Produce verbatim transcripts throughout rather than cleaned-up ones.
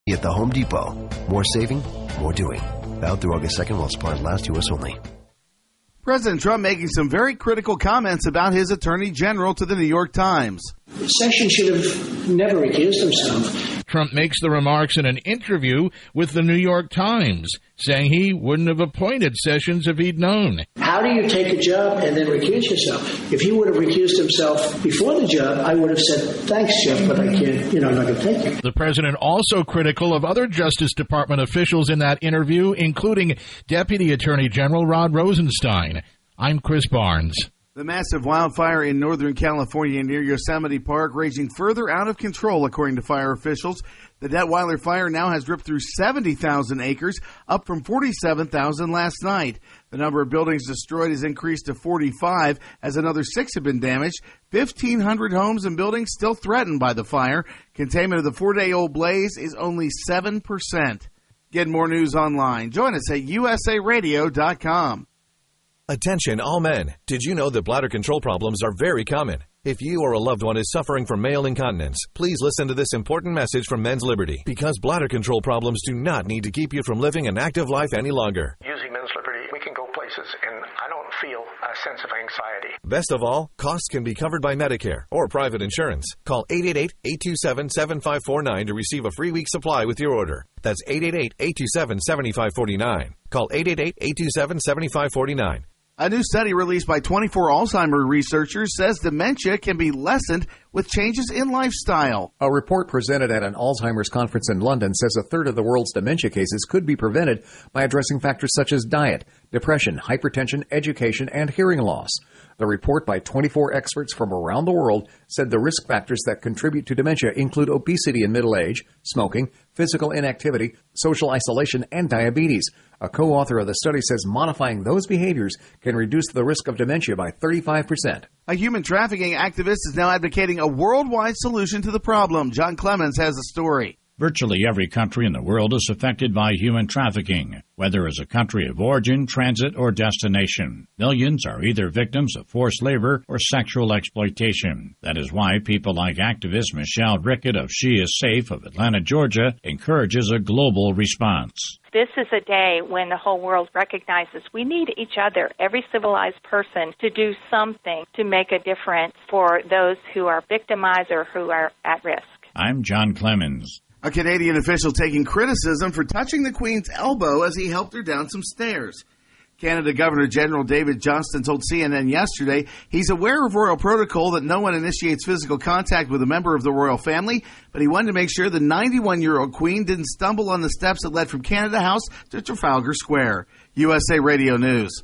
At the Home Depot. More saving, more doing. Valid through August second while supplies last. U S only. President Trump making some very critical comments about his Attorney General to the New York Times. Sessions should have never recused himself. Trump makes the remarks in an interview with the New York Times, saying he wouldn't have appointed Sessions if he'd known. How do you take a job and then recuse yourself? If he would have recused himself before the job, I would have said, thanks, Jeff, but I can't, you know, I'm not going to take it. The president also critical of other Justice Department officials in that interview, including Deputy Attorney General Rod Rosenstein. I'm Chris Barnes. The massive wildfire in Northern California near Yosemite Park raging further out of control, according to fire officials. The Detweiler fire now has ripped through seventy thousand acres, up from forty-seven thousand last night. The number of buildings destroyed has increased to forty-five, as another six have been damaged. fifteen hundred homes and buildings still threatened by the fire. Containment of the four-day-old blaze is only seven percent. Get more news online. Join us at U S A radio dot com. Attention all men. Did you know that bladder control problems are very common? If you or a loved one is suffering from male incontinence, please listen to this important message from Men's Liberty, because bladder control problems do not need to keep you from living an active life any longer. Using Men's Liberty, we can go places, and I don't feel a sense of anxiety. Best of all, costs can be covered by Medicare or private insurance. Call eight eight eight, eight two seven, seven five four nine to receive a free week supply with your order. That's eight eight eight, eight two seven, seven five four nine. Call eight eight eight, eight two seven, seven five four nine. A new study released by twenty-four Alzheimer's researchers says dementia can be lessened with changes in lifestyle. A report presented at an Alzheimer's conference in London says a third of the world's dementia cases could be prevented by addressing factors such as diet, depression, hypertension, education, and hearing loss. The report by twenty-four experts from around the world said the risk factors that contribute to dementia include obesity in middle age, smoking, physical inactivity, social isolation, and diabetes. A co-author of the study says modifying those behaviors can reduce the risk of dementia by thirty-five percent. A human trafficking activist is now advocating a worldwide solution to the problem. John Clemens has a story. Virtually every country in the world is affected by human trafficking, whether as a country of origin, transit, or destination. Millions are either victims of forced labor or sexual exploitation. That is why people like activist Michelle Rickett of She Is Safe of Atlanta, Georgia, encourages a global response. This is a day when the whole world recognizes we need each other, every civilized person, to do something to make a difference for those who are victimized or who are at risk. I'm John Clemens. A Canadian official taking criticism for touching the Queen's elbow as he helped her down some stairs. Canada Governor General David Johnston told C N N yesterday he's aware of royal protocol that no one initiates physical contact with a member of the royal family, but he wanted to make sure the ninety-one-year-old Queen didn't stumble on the steps that led from Canada House to Trafalgar Square. U S A Radio News.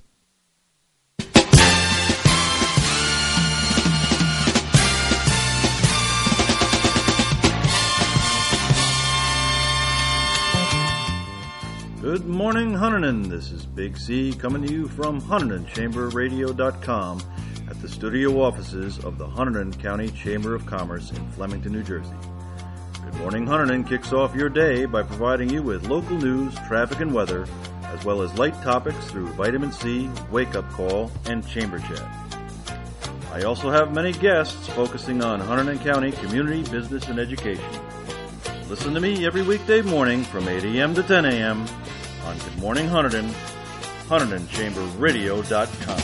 Good morning, Hunterdon. This is Big C coming to you from Hunterdon Chamber Radio dot com at the studio offices of the Hunterdon County Chamber of Commerce in Flemington, New Jersey. Good Morning Hunterdon kicks off your day by providing you with local news, traffic, and weather, as well as light topics through Vitamin C, Wake Up Call, and Chamber Chat. I also have many guests focusing on Hunterdon County community, business, and education. Listen to me every weekday morning from eight a.m. to ten a.m. on Good Morning Hunterdon, Hunterdon Chamber Radio dot com.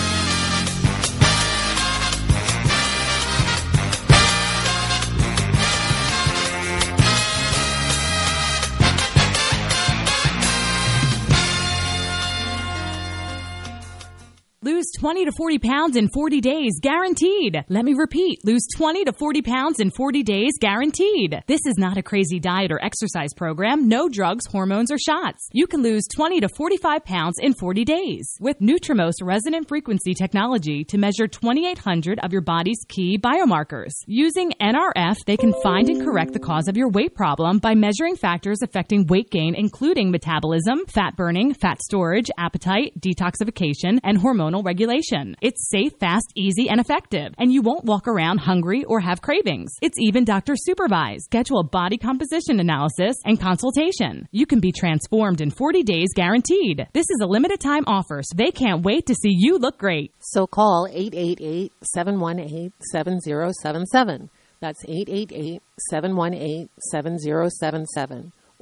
Lose twenty to forty pounds in forty days, guaranteed. Let me repeat, lose twenty to forty pounds in forty days, guaranteed. This is not a crazy diet or exercise program, no drugs, hormones, or shots. You can lose twenty to forty-five pounds in forty days with Nutrimost resonant frequency technology to measure twenty-eight hundred of your body's key biomarkers. Using N R F, they can find and correct the cause of your weight problem by measuring factors affecting weight gain, including metabolism, fat burning, fat storage, appetite, detoxification, and hormonal regulation. It's safe, fast, easy, and effective, and you won't walk around hungry or have cravings. It's even doctor supervised. Schedule a body composition analysis and consultation. You can be transformed in forty days, guaranteed. This is a limited time offer, so they can't wait to see you look great. So call eight eight eight, seven one eight, seven zero seven seven. That's eight eight eight, seven one eight, seven zero seven seven.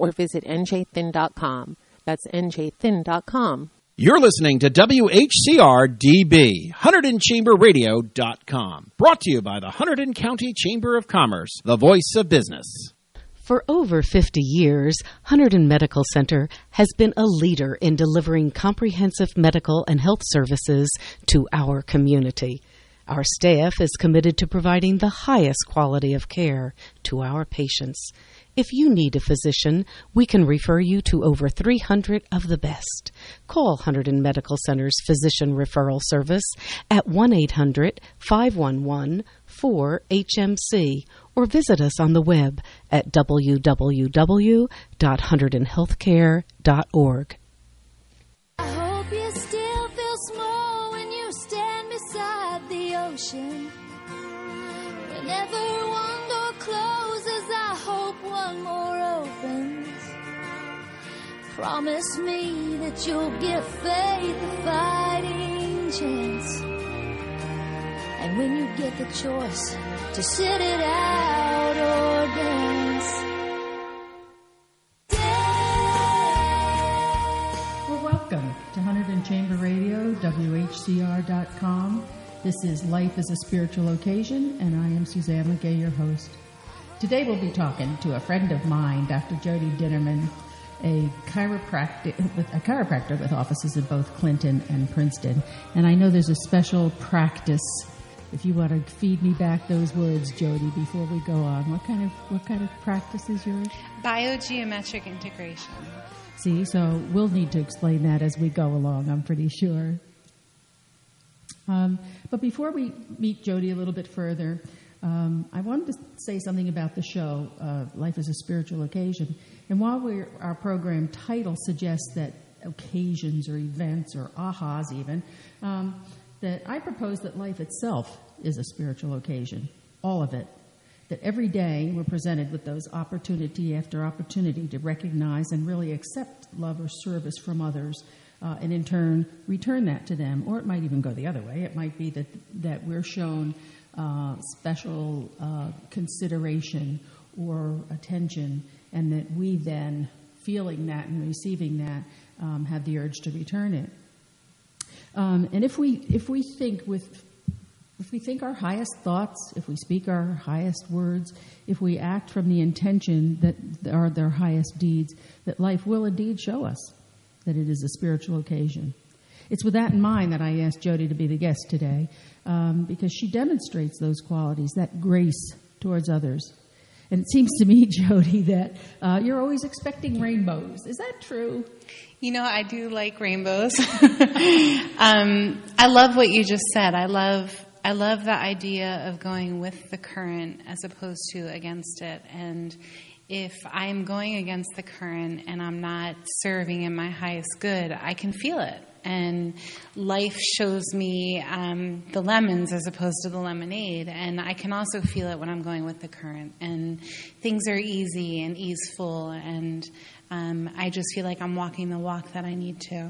or visit N J thin dot com. That's N J thin dot com. You're listening to W H C R D B, Hunterdon Chamber Radio dot com. Brought to you by the Hunterdon County Chamber of Commerce, the voice of business. For over fifty years, Hunterdon Medical Center has been a leader in delivering comprehensive medical and health services to our community. Our staff is committed to providing the highest quality of care to our patients. If you need a physician, we can refer you to over three hundred of the best. Call Hunterdon Medical Center's Physician Referral Service at one eight hundred, five one one, four H M C or visit us on the web at w w w dot hunterdon healthcare dot org. I hope you still feel small when you stand beside the ocean. Whenever one door closes, I hope one more opens. Promise me that you'll give faith a fighting chance. And when you get the choice to sit it out or dance. Well, welcome to Hunterdon Chamber Radio, W H C R dot com. This is Life is a Spiritual Occasion, and I am Suzanne McGay, your host. Today we'll be talking to a friend of mine, Doctor Jody Dinnerman, a chiropractic, a chiropractor with offices in both Clinton and Princeton. And I know there's a special practice. If you want to feed me back those words, Jody, before we go on, what kind of what kind of practice is yours? Biogeometric integration. See, so we'll need to explain that as we go along, I'm pretty sure. Um, but before we meet Jody a little bit further, um, I wanted to say something about the show, uh, Life is a Spiritual Occasion. And while we're, our program title suggests that occasions or events or ahas even, um, that I propose that life itself is a spiritual occasion, all of it. That every day we're presented with those opportunity after opportunity to recognize and really accept love or service from others, uh, and in turn return that to them. Or it might even go the other way. It might be that that we're shown uh, special uh, consideration or attention, and that we then, feeling that and receiving that, um, have the urge to return it. Um, and if we if we think with if we think our highest thoughts, if we speak our highest words, if we act from the intention that are their highest deeds, that life will indeed show us that it is a spiritual occasion. It's with that in mind that I asked Jody to be the guest today, um, because she demonstrates those qualities, that grace towards others. And it seems to me, Jody, that uh, you're always expecting rainbows. Is that true? You know, I do like rainbows. um, I love what you just said. I love I love the idea of going with the current as opposed to against it. And if I'm going against the current and I'm not serving in my highest good, I can feel it. And life shows me um, the lemons as opposed to the lemonade. And I can also feel it when I'm going with the current. And things are easy and easeful. And um, I just feel like I'm walking the walk that I need to.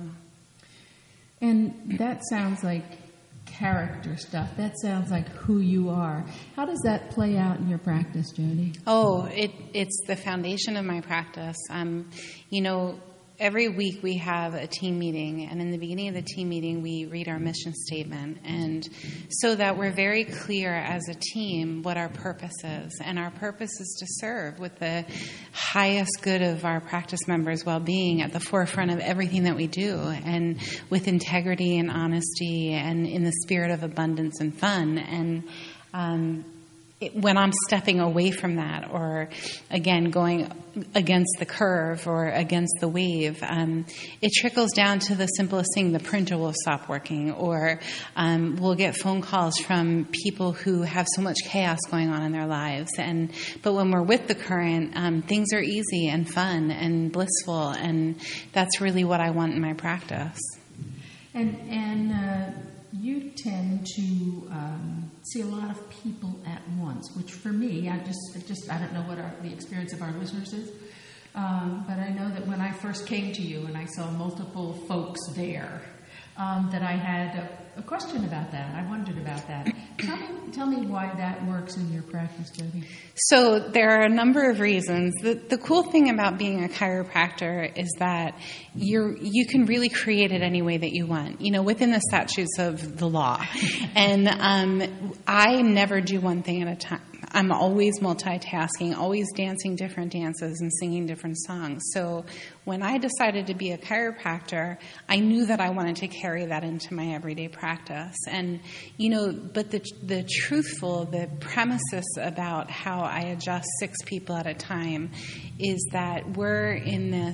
And that sounds like character stuff. That sounds like who you are. How does that play out in your practice, Jody? Oh, it, it's the foundation of my practice. Um, you know, every week we have a team meeting, and in the beginning of the team meeting we read our mission statement, and so that we're very clear as a team what our purpose is. And our purpose is to serve with the highest good of our practice members' well-being at the forefront of everything that we do, and with integrity and honesty and in the spirit of abundance and fun. And um It, when I'm stepping away from that, or again going against the curve or against the wave, um, it trickles down to the simplest thing. The printer will stop working, or um, we'll get phone calls from people who have so much chaos going on in their lives. And but when we're with the current, um, things are easy and fun and blissful, and that's really what I want in my practice. And and. Uh You tend to um, see a lot of people at once, which for me, I just, I just, I don't know what our, the experience of our listeners is, um, but I know that when I first came to you and I saw multiple folks there, um, that I had a a question about that. I wondered about that. Tell me, tell me why that works in your practice, Jody. So there are a number of reasons. The, the cool thing about being a chiropractor is that you're you can really create it any way that you want, you know, within the statutes of the law. And um, I never do one thing at a time. I'm always multitasking, always dancing different dances and singing different songs. So when I decided to be a chiropractor, I knew that I wanted to carry that into my everyday practice. And, you know, but the the truthful, the premises about how I adjust six people at a time is that we're in this,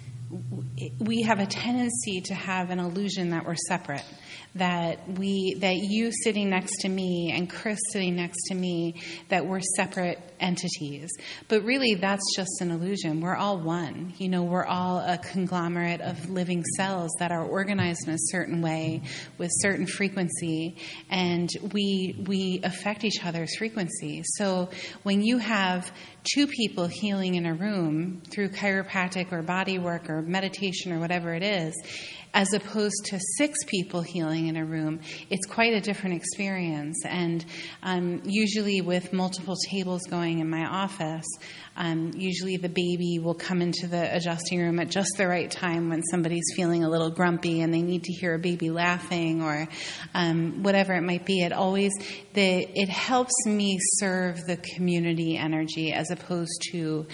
we have a tendency to have an illusion that we're separate. That we, that you sitting next to me and Chris sitting next to me, that we're separate entities. But really, that's just an illusion. We're all one. You know, we're all a conglomerate of living cells that are organized in a certain way with certain frequency, and we we affect each other's frequency. So when you have two people healing in a room through chiropractic or body work or meditation or whatever it is, as opposed to six people healing in a room, it's quite a different experience. And um, usually with multiple tables going in my office, um, usually the baby will come into the adjusting room at just the right time when somebody's feeling a little grumpy and they need to hear a baby laughing or um, whatever it might be. It always, the, it helps me serve the community energy as opposed to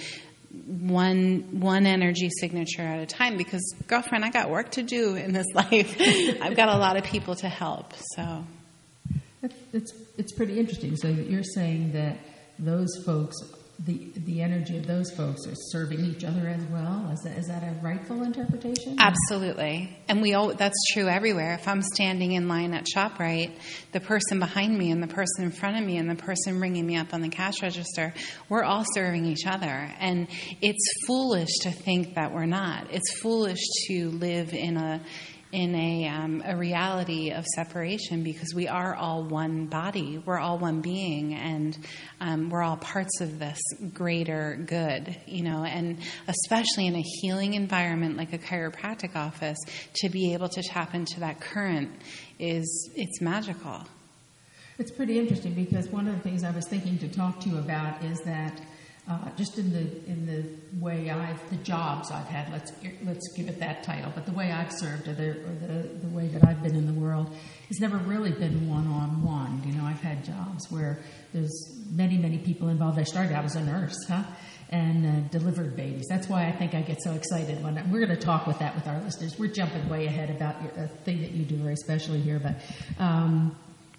one one energy signature at a time, because girlfriend, I got work to do in this life. I've got a lot of people to help. So it's it's pretty interesting. So you're saying that those folks, the the energy of those folks are serving each other as well. Is that is that a rightful interpretation? Absolutely. And we all, that's true everywhere. If I'm standing in line at ShopRite, the person behind me and the person in front of me and the person ringing me up on the cash register, we're all serving each other. And it's foolish to think that we're not. It's foolish to live in a in a um, a reality of separation, because we are all one body, we're all one being, and um, we're all parts of this greater good, you know, and especially in a healing environment like a chiropractic office, to be able to tap into that current is, it's magical. It's pretty interesting, because one of the things I was thinking to talk to you about is that Uh, just in the in the way I've the jobs I've had, let's let's give it that title, but the way I've served, or the or the, the way that I've been in the world, has never really been one on one. You know, I've had jobs where there's many many people involved. I started out as a nurse, huh, and uh, delivered babies. That's why I think I get so excited when I, we're going to talk with that with our listeners. We're jumping way ahead about a thing that you do very specially here, but. Um,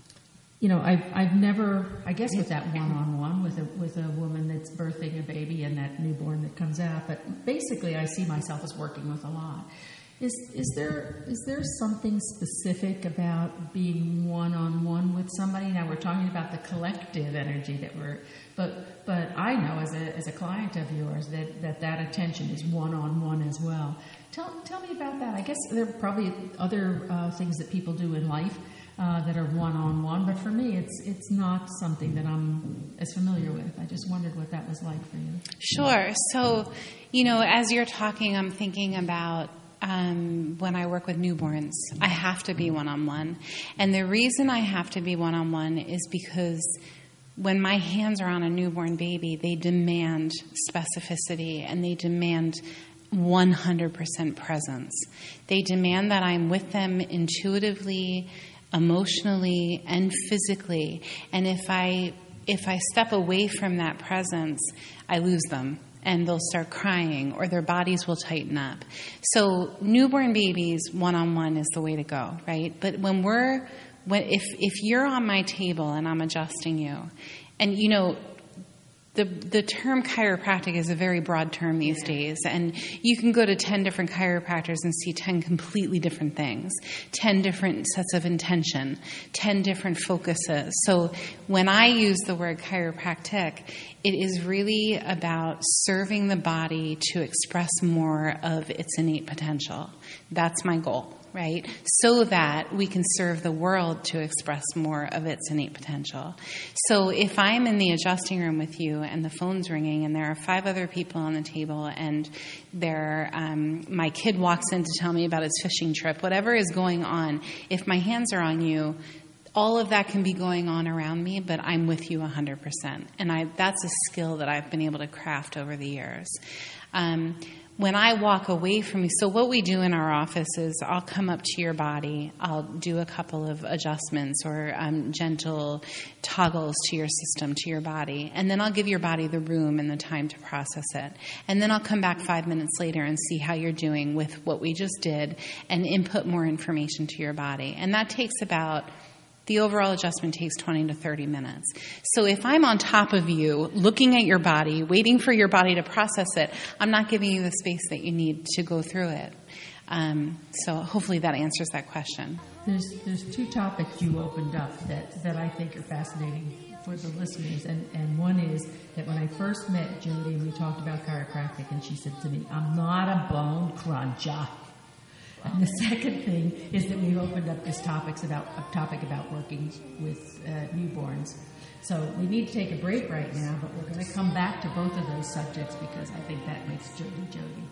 You know, I've I've never, I guess, with that one-on-one with a with a woman that's birthing a baby and that newborn that comes out. But basically, I see myself as working with a lot. Is is there is there something specific about being one-on-one with somebody? Now we're talking about the collective energy that we're, but but I know as a as a client of yours that that, that attention is one-on-one as well. Tell tell me about that. I guess there are probably other uh, things that people do in life. Uh, that are one-on-one, but for me, it's it's not something that I'm as familiar with. I just wondered what that was like for you. Sure. So, you know, as you're talking, I'm thinking about um, when I work with newborns. I have to be one-on-one. And the reason I have to be one-on-one is because when my hands are on a newborn baby, they demand specificity and they demand one hundred percent presence. They demand that I'm with them intuitively, emotionally, and physically. And if I if I step away from that presence, I lose them and they'll start crying or their bodies will tighten up. So newborn babies one-on-one is the way to go, right? But when we're when if if you're on my table and I'm adjusting you, and you know, The the term chiropractic is a very broad term these days, and you can go to ten different chiropractors and see ten completely different things, ten different sets of intention, ten different focuses. So when I use the word chiropractic, it is really about serving the body to express more of its innate potential. That's my goal. right? So that we can serve the world to express more of its innate potential. So if I'm in the adjusting room with you and the phone's ringing and there are five other people on the table and there, um, my kid walks in to tell me about his fishing trip, whatever is going on, if my hands are on you, all of that can be going on around me, but I'm with you one hundred percent. And I, that's a skill that I've been able to craft over the years. Um, when I walk away from you, so what we do in our office is I'll come up to your body, I'll do a couple of adjustments or um, gentle toggles to your system, to your body, and then I'll give your body the room and the time to process it. And then I'll come back five minutes later and see how you're doing with what we just did and input more information to your body. And that takes about... The overall adjustment takes twenty to thirty minutes. So if I'm on top of you, looking at your body, waiting for your body to process it, I'm not giving you the space that you need to go through it. Um, so hopefully that answers that question. There's there's two topics you opened up that, that I think are fascinating for the listeners. And, and one is that when I first met Jody and we talked about chiropractic, and she said to me, I'm not a bone cruncher. And the second thing is that we've opened up this topics about a topic about working with uh, newborns. So we need to take a break right now, but we're going to come back to both of those subjects because I think that makes Jody Jody.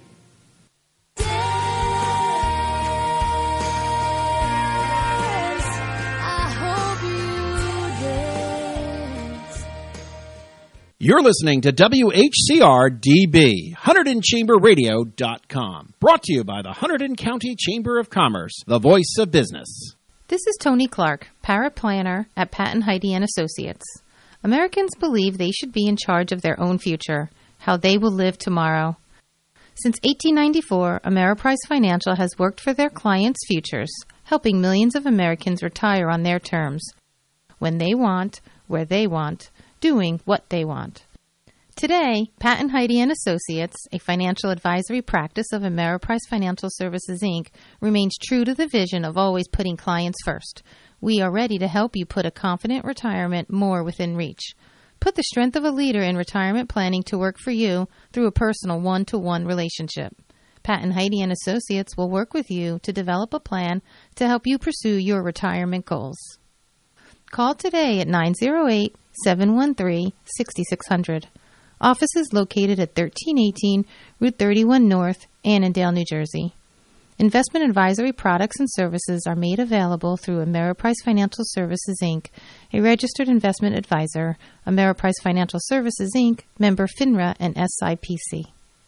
You're listening to W H C R D B, Hunterdon Chamber Radio dot com. Brought to you by the Hunterdon County Chamber of Commerce, the voice of business. This is Tony Clark, paraplanner at Patton Heidi and Associates. Americans believe they should be in charge of their own future, how they will live tomorrow. Since eighteen ninety-four, Ameriprise Financial has worked for their clients' futures, helping millions of Americans retire on their terms, when they want, where they want, doing what they want. Today, Patton Heidi and Associates, a financial advisory practice of Ameriprise Financial Services, Incorporated, remains true to the vision of always putting clients first. We are ready to help you put a confident retirement more within reach. Put the strength of a leader in retirement planning to work for you through a personal one-to-one relationship. Patton Heidi and Associates will work with you to develop a plan to help you pursue your retirement goals. Call today at nine oh eight, seven one three, six six zero zero. Office is located at thirteen eighteen Route thirty-one North, Annandale, New Jersey. Investment advisory products and services are made available through Ameriprise Financial Services, Incorporated, a registered investment advisor, Ameriprise Financial Services, Incorporated, member FINRA and S I P C.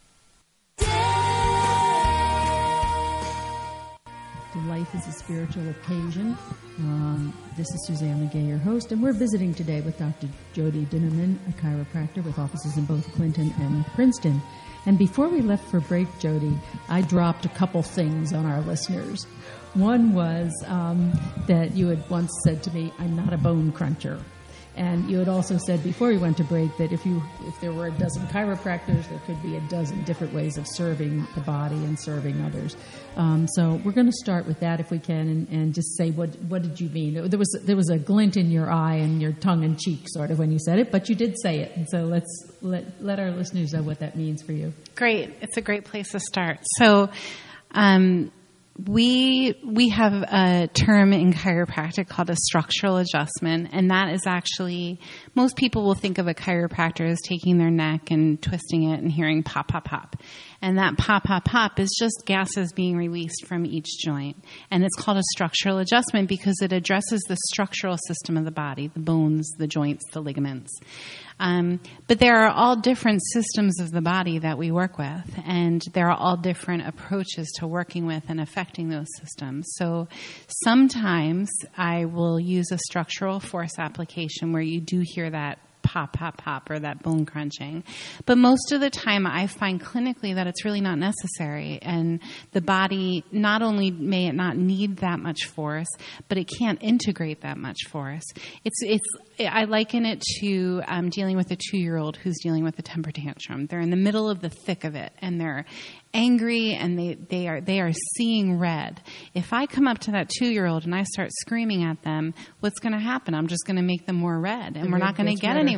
Life is a spiritual occasion. Um, this is Susanna Gay, your host, and we're visiting today with Doctor Jody Dinnerman, a chiropractor with offices in both Clinton and Princeton. And before we left for break, Jody, I dropped a couple things on our listeners. One was um, that you had once said to me, I'm not a bone cruncher. And you had also said before we went to break that if you if there were a dozen chiropractors, there could be a dozen different ways of serving the body and serving others. Um, so we're going to start with that if we can, and, and just say what what did you mean? There was there was a glint in your eye and your tongue in cheek sort of when you said it, but you did say it. And so let's let let our listeners know what that means for you. Great, it's a great place to start. So. Um, We we have a term in chiropractic called a structural adjustment, and that is actually, most people will think of a chiropractor as taking their neck and twisting it and hearing pop, pop, pop. And that pop, pop, pop is just gases being released from each joint. And it's called a structural adjustment because it addresses the structural system of the body, the bones, the joints, the ligaments. Um, but there are all different systems of the body that we work with, and there are all different approaches to working with and affecting those systems. So sometimes I will use a structural force application where you do hear that pop, pop, pop, or that bone crunching. But most of the time I find clinically that it's really not necessary. And the body, not only may it not need that much force, but it can't integrate that much force. It's, it's, I liken it to um, dealing with a two-year-old who's dealing with a temper tantrum. They're in the middle of the thick of it, and they're angry, and they, they are they are seeing red. If I come up to that two-year-old and I start screaming at them, what's going to happen? I'm just going to make them more red, and The we're red not going to gets get redder. anywhere.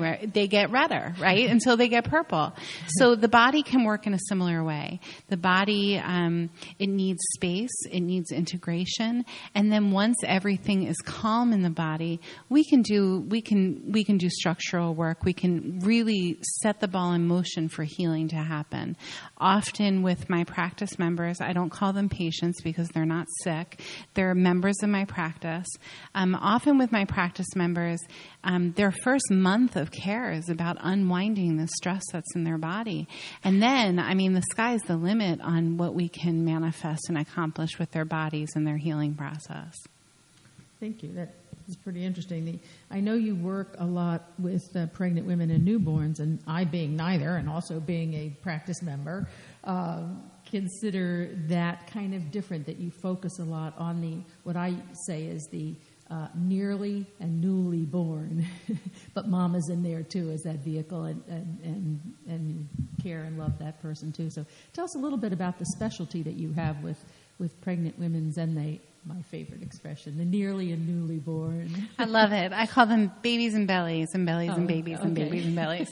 anywhere. They get redder, right, until they get purple. So the body can work in a similar way. The body, um, it needs space, it needs integration, and then once everything is calm in the body, we can do we can we can do structural work. We can really set the ball in motion for healing to happen. Often with my practice members, I don't call them patients because they're not sick. They're members of my practice. Um, often with my practice members, um, their first month of care is about unwinding the stress that's in their body. And then, I mean, the sky's the limit on what we can manifest and accomplish with their bodies and their healing process. Thank you. That is pretty interesting. The, I know you work a lot with uh, pregnant women and newborns, and I being neither, and also being a practice member, uh, consider that kind of different, that you focus a lot on the, what I say is the uh, nearly and newly born, but mom is in there too as that vehicle, and, and, and, and care and love that person too. So tell us a little bit about the specialty that you have with, with pregnant women's, and they, my favorite expression, the nearly and newly born. I love it. I call them babies and bellies and bellies oh, and babies okay. and babies and bellies.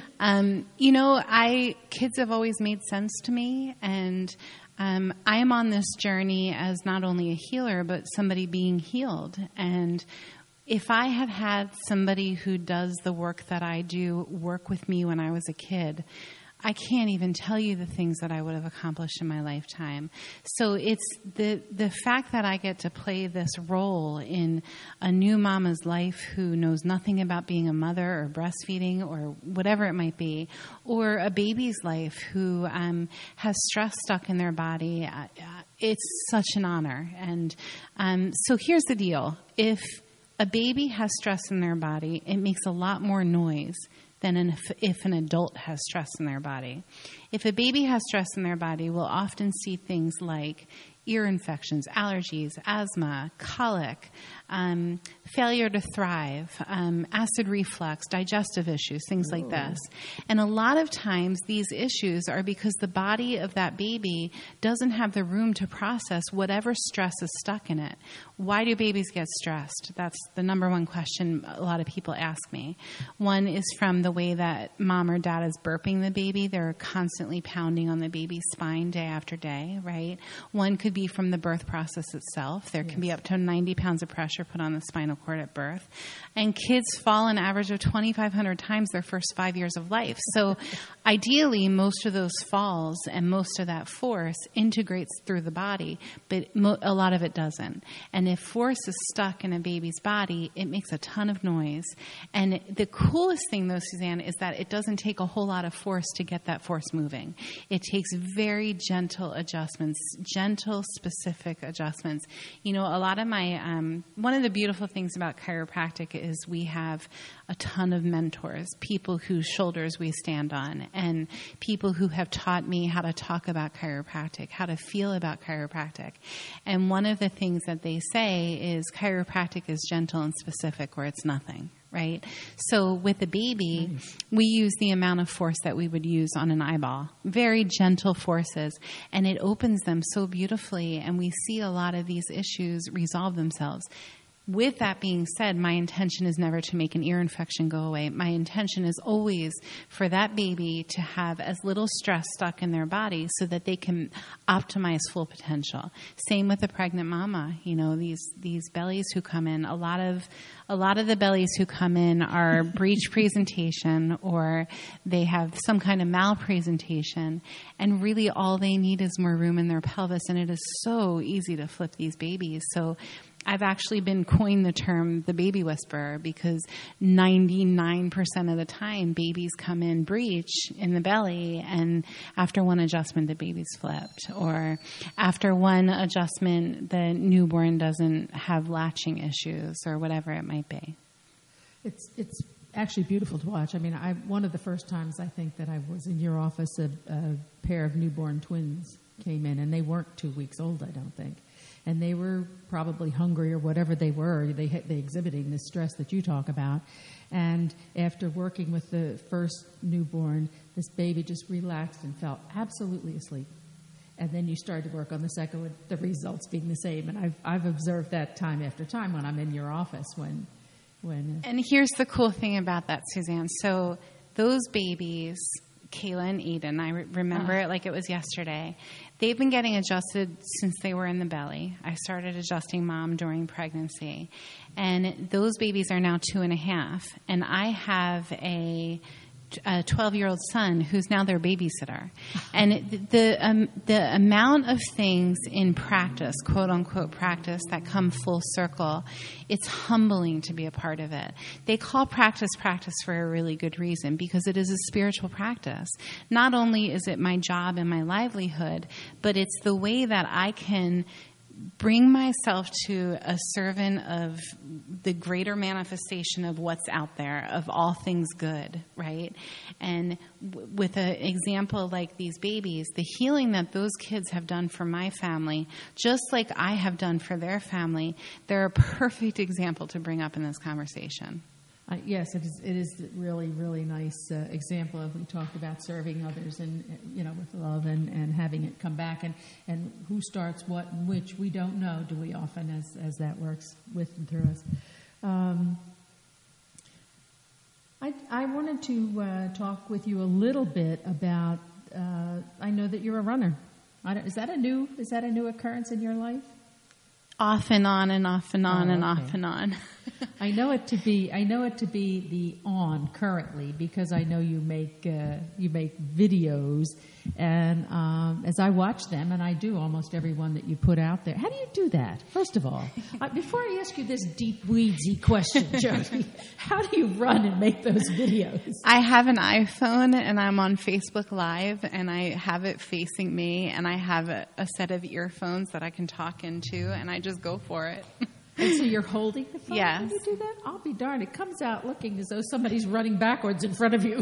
Um, you know, I kids have always made sense to me, and um, I am on this journey as not only a healer, but somebody being healed. And if I had had somebody who does the work that I do work with me when I was a kid, I can't even tell you the things that I would have accomplished in my lifetime. So it's the the fact that I get to play this role in a new mama's life who knows nothing about being a mother or breastfeeding or whatever it might be, or a baby's life who um, has stress stuck in their body. Uh, it's such an honor. And um, so here's the deal. If a baby has stress in their body, it makes a lot more noise than if, if an adult has stress in their body. If a baby has stress in their body, we'll often see things like ear infections, allergies, asthma, colic, um, failure to thrive, um, acid reflux, digestive issues, things like this. And a lot of times these issues are because the body of that baby doesn't have the room to process whatever stress is stuck in it. Why do babies get stressed? That's the number one question a lot of people ask me. One is from the way that mom or dad is burping the baby. They're constantly pounding on the baby's spine day after day, right? One could be from the birth process itself. There can yes. be up to ninety pounds of pressure put on the spinal cord at birth. And kids fall an average of twenty-five hundred times their first five years of life. So ideally, most of those falls and most of that force integrates through the body, but mo- a lot of it doesn't. And if force is stuck in a baby's body, it makes a ton of noise. And the coolest thing, though, Suzanne, is that it doesn't take a whole lot of force to get that force moving. It takes very gentle adjustments, gentle, specific adjustments. You know, a lot of my, um, one of the beautiful things about chiropractic is we have a ton of mentors, people whose shoulders we stand on, and people who have taught me how to talk about chiropractic, how to feel about chiropractic. And one of the things that they say is chiropractic is gentle and specific, or it's nothing. Right? So with a baby, nice. we use the amount of force that we would use on an eyeball. Very gentle forces. And it opens them so beautifully. And we see a lot of these issues resolve themselves. With that being said, my intention is never to make an ear infection go away. My intention is always for that baby to have as little stress stuck in their body so that they can optimize full potential. Same with the pregnant mama. You know, these these bellies who come in, a lot of a lot of the bellies who come in are breech presentation, or they have some kind of malpresentation, and really all they need is more room in their pelvis, and it is so easy to flip these babies. So I've actually been coined the term the baby whisperer, because ninety-nine percent of the time babies come in breech in the belly, and after one adjustment the baby's flipped, or after one adjustment the newborn doesn't have latching issues, or whatever it might be. It's it's actually beautiful to watch. I mean, I one of the first times I think that I was in your office, a, a pair of newborn twins came in, and they weren't two weeks old, I don't think. And they were probably hungry or whatever they were. They they exhibiting the stress that you talk about. And after working with the first newborn, this baby just relaxed and fell absolutely asleep. And then you started to work on the second one, the results being the same. And I've I've observed that time after time when I'm in your office, when when. And here's the cool thing about that, Suzanne. So those babies, Kayla and Aiden, I re- remember uh. it like it was yesterday. They've been getting adjusted since they were in the belly. I started adjusting Mom during pregnancy. And those babies are now two and a half. And I have a a twelve-year-old son who's now their babysitter. And the um, the amount of things in practice, quote-unquote practice, that come full circle, it's humbling to be a part of it. They call practice practice for a really good reason, because it is a spiritual practice. Not only is it my job and my livelihood, but it's the way that I can bring myself to a servant of the greater manifestation of what's out there, of all things good, right? And w- with an example like these babies, the healing that those kids have done for my family, just like I have done for their family, they're a perfect example to bring up in this conversation. Uh, yes, it is. It is really, really nice uh, example of we talked about serving others and uh, you know with love and, and having it come back and, and who starts what and which we don't know, do we often as as that works with and through us. Um, I I wanted to uh, talk with you a little bit about. Uh, I know that you're a runner. I don't, is that a new is that a new occurrence in your life? Off and on and off and on oh, and okay. off and on. I know it to be. I know it to be the on currently because I know you make uh, you make videos, and um, as I watch them, and I do almost every one that you put out there. How do you do that? First of all, uh, before I ask you this deep weedsy question, Jody, how do you run and make those videos? I have an iPhone, and I'm on Facebook Live, and I have it facing me, and I have a, a set of earphones that I can talk into, and I just go for it. And so you're holding the phone yes. when you do that? I'll be darned. It comes out looking as though somebody's running backwards in front of you.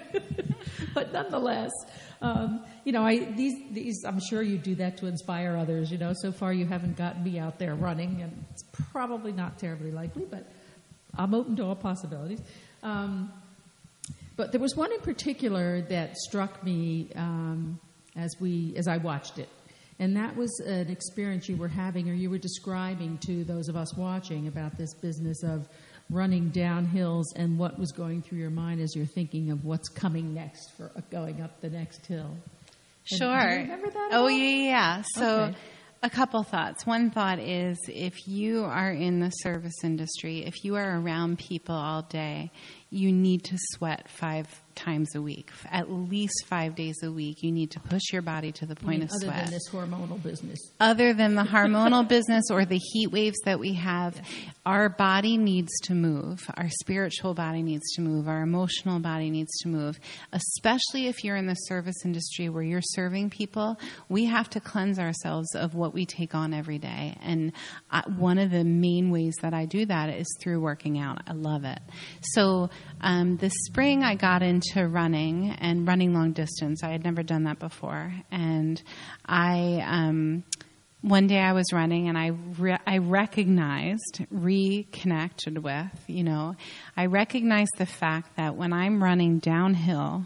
But nonetheless, um, you know, I these these I'm sure you do that to inspire others. You know, so far you haven't gotten me out there running, and it's probably not terribly likely, but I'm open to all possibilities. Um, but there was one in particular that struck me um, as we as I watched it. And that was an experience you were having or you were describing to those of us watching about this business of running down hills and what was going through your mind as you're thinking of what's coming next for going up the next hill. And sure. Do you remember that? Oh, yeah, yeah. So okay. A couple thoughts. One thought is if you are in the service industry, if you are around people all day, you need to sweat five times a week, at least five days a week. You need to push your body to the point I mean, of other sweat. Other than this hormonal business. Other than the hormonal business or the heat waves that we have, yeah. Our body needs to move. Our spiritual body needs to move. Our emotional body needs to move. Especially if you're in the service industry where you're serving people, we have to cleanse ourselves of what we take on every day. And I, one of the main ways that I do that is through working out. I love it. So um, this spring I got into running and running long distance. I had never done that before. And I... Um, One day I was running and I re- I recognized, reconnected with, you know, I recognized the fact that when I'm running downhill,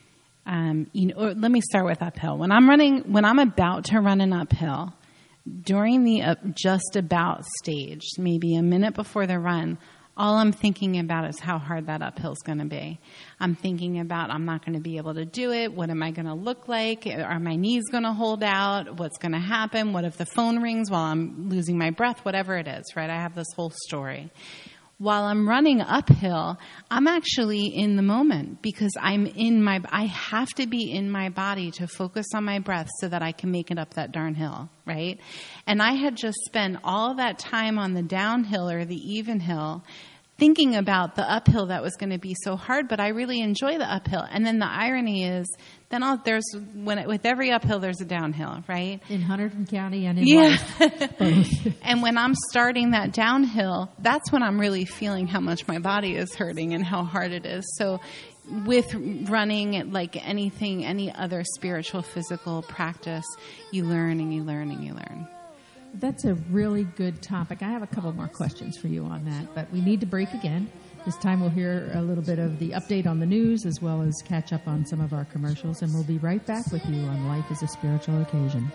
um, you know, or let me start with uphill. When I'm running, when I'm about to run an uphill, during the uh, just about stage, maybe a minute before the run, all I'm thinking about is how hard that uphill is going to be. I'm thinking about I'm not going to be able to do it. What am I going to look like? Are my knees going to hold out? What's going to happen? What if the phone rings while I'm losing my breath? Whatever it is, right? I have this whole story. While I'm running uphill, I'm actually in the moment because I'm in my, I have to be in my body to focus on my breath so that I can make it up that darn hill, right? And I had just spent all that time on the downhill or the even hill thinking about the uphill that was going to be so hard, but I really enjoy the uphill. And then the irony is, then I'll, there's when it, with every uphill there's a downhill, right? In Hunterdon County and in yeah. life. And when I'm starting that downhill, that's when I'm really feeling how much my body is hurting and how hard it is. So with running, like anything, any other spiritual, physical practice, you learn and you learn and you learn. That's a really good topic. I have a couple more questions for you on that, but we need to break again. This time we'll hear a little bit of the update on the news as well as catch up on some of our commercials, and we'll be right back with you on Life is a Spiritual Occasion.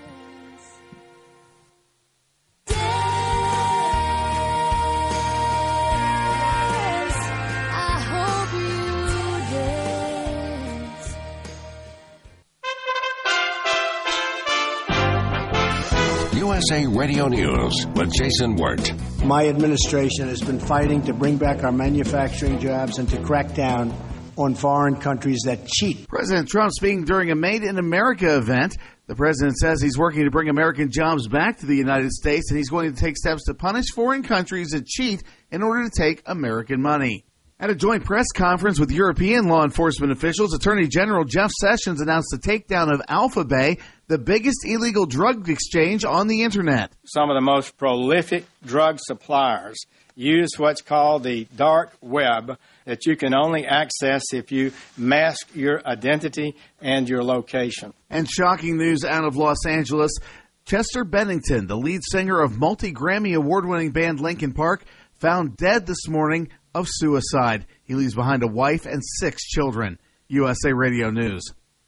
U S A Radio News with Jason Wirt. My administration has been fighting to bring back our manufacturing jobs and to crack down on foreign countries that cheat. President Trump speaking during a Made in America event. The president says he's working to bring American jobs back to the United States, and he's going to take steps to punish foreign countries that cheat in order to take American money. At a joint press conference with European law enforcement officials, Attorney General Jeff Sessions announced the takedown of Alphabay, the biggest illegal drug exchange on the Internet. Some of the most prolific drug suppliers use what's called the dark web that you can only access if you mask your identity and your location. And shocking news out of Los Angeles. Chester Bennington, the lead singer of multi-Grammy award-winning band Linkin Park, found dead this morning of suicide. He leaves behind a wife and six children. U S A Radio News.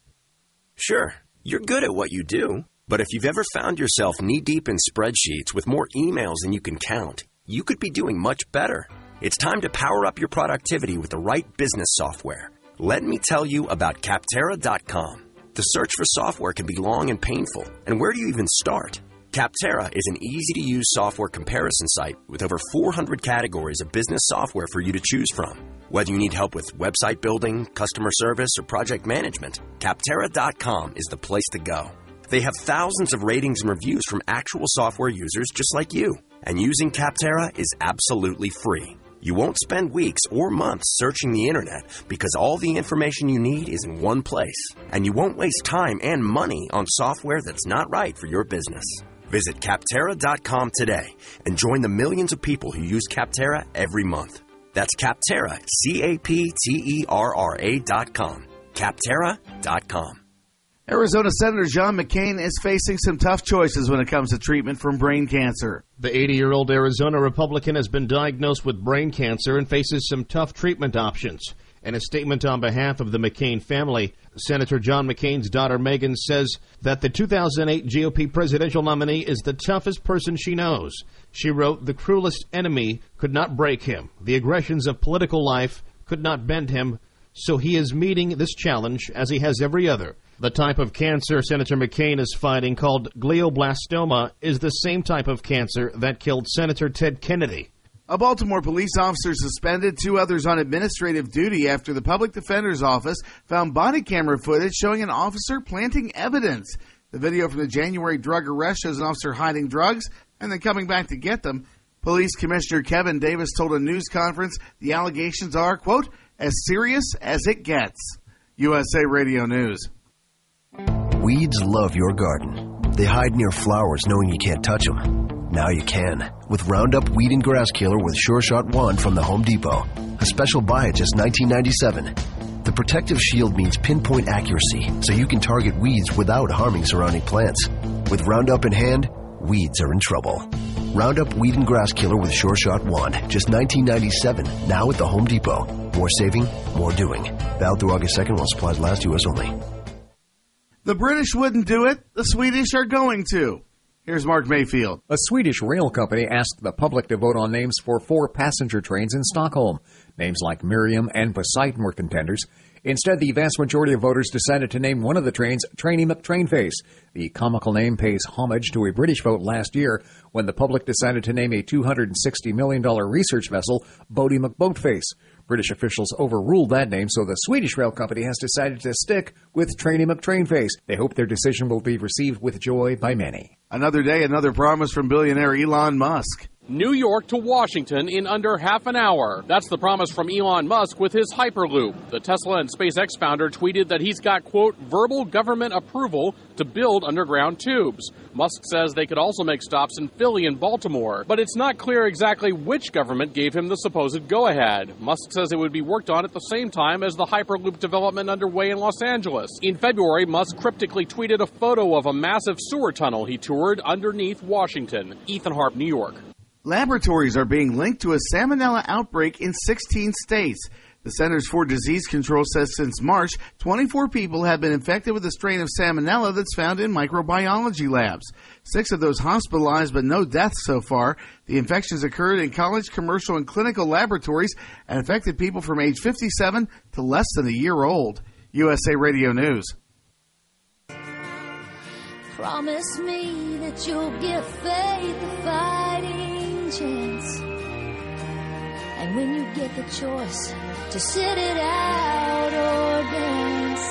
Sure, you're good at what you do, but if you've ever found yourself knee-deep in spreadsheets with more emails than you can count, you could be doing much better. It's time to power up your productivity with the right business software. Let me tell you about Capterra dot com. The search for software can be long and painful, and where do you even start? Capterra is an easy-to-use software comparison site with over four hundred categories of business software for you to choose from. Whether you need help with website building, customer service, or project management, Capterra dot com is the place to go. They have thousands of ratings and reviews from actual software users just like you. And using Capterra is absolutely free. You won't spend weeks or months searching the internet because all the information you need is in one place. And you won't waste time and money on software that's not right for your business. Visit Capterra dot com today and join the millions of people who use Capterra every month. That's Capterra, C A P T E R R A dot com. Capterra dot com. Arizona Senator John McCain is facing some tough choices when it comes to treatment from brain cancer. The eighty-year-old Arizona Republican has been diagnosed with brain cancer and faces some tough treatment options. In a statement on behalf of the McCain family, Senator John McCain's daughter Megan says that the two thousand eight G O P presidential nominee is the toughest person she knows. She wrote, "The cruelest enemy could not break him. The aggressions of political life could not bend him. So he is meeting this challenge as he has every other." The type of cancer Senator McCain is fighting, called glioblastoma, is the same type of cancer that killed Senator Ted Kennedy. A Baltimore police officer suspended, two others on administrative duty after the public defender's office found body camera footage showing an officer planting evidence. The video from the January drug arrest shows an officer hiding drugs and then coming back to get them. Police Commissioner Kevin Davis told a news conference the allegations are, quote, as serious as it gets. U S A Radio News. Weeds love your garden. They hide near flowers knowing you can't touch them. Now you can with Roundup Weed and Grass Killer with Sure Shot one from the Home Depot. A special buy at just nineteen ninety-seven dollars. The protective shield means pinpoint accuracy, so you can target weeds without harming surrounding plants. With Roundup in hand, weeds are in trouble. Roundup Weed and Grass Killer with Sure Shot one, just nineteen ninety-seven dollars, now at the Home Depot. More saving, more doing. Valid through August second while supplies last, U S only. The British wouldn't do it. The Swedish are going to. Here's Mark Mayfield. A Swedish rail company asked the public to vote on names for four passenger trains in Stockholm. Names like Miriam and Poseidon were contenders. Instead, the vast majority of voters decided to name one of the trains Trainy McTrainface. The comical name pays homage to a British vote last year when the public decided to name a two hundred sixty million dollars research vessel Bodie McBoatface. British officials overruled that name, so the Swedish rail company has decided to stick with Trainy McTrainface. They hope their decision will be received with joy by many. Another day, another promise from billionaire Elon Musk. New York to Washington in under half an hour. That's the promise from Elon Musk with his Hyperloop. The Tesla and SpaceX founder tweeted that he's got, quote, verbal government approval to build underground tubes. Musk says they could also make stops in Philly and Baltimore, but it's not clear exactly which government gave him the supposed go-ahead. Musk says it would be worked on at the same time as the Hyperloop development underway in Los Angeles. In February, Musk cryptically tweeted a photo of a massive sewer tunnel he toured underneath Washington. Ethan Harp, New York. Laboratories are being linked to a salmonella outbreak in sixteen states. The Centers for Disease Control says since March, twenty-four people have been infected with a strain of salmonella that's found in microbiology labs. Six of those hospitalized, but no deaths so far. The infections occurred in college, commercial, and clinical laboratories and affected people from age fifty-seven to less than a year old. U S A Radio News. Promise me that you'll give faith a fighting chance. And when you get the choice to sit it out or dance,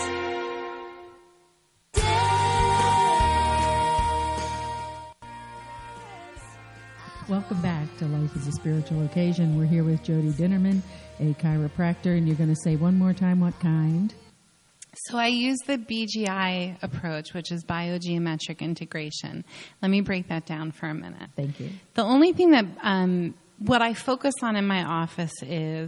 welcome back to Life is a Spiritual Occasion. We're here with Jody Dinnerman, a chiropractor, and you're going to say one more time what kind? So I use the B G I approach, which is biogeometric integration. Let me break that down for a minute. Thank you. The only thing that, um, what I focus on in my office is